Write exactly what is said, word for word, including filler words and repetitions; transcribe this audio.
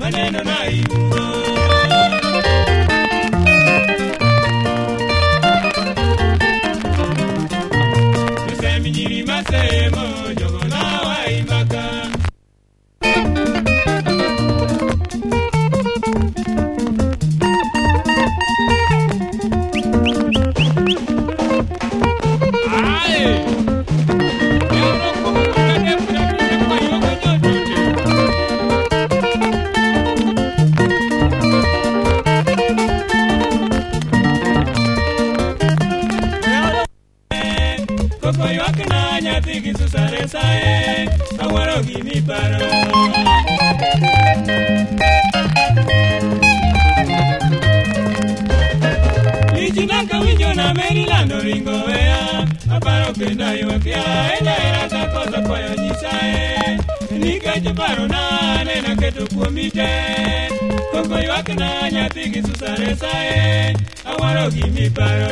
maneno na ibudo. Tusemi nyiri masemo jogo na waimaka. Sae, awaro gimi paro. Lichinaka winjo na Maryland ringo wea, aparo kenda yuakia, ena era takosa kwayo nyisae. Nikeche paro na nena keto kuomite, koko yuak na nyathigi susare sae, awaro gimi paro.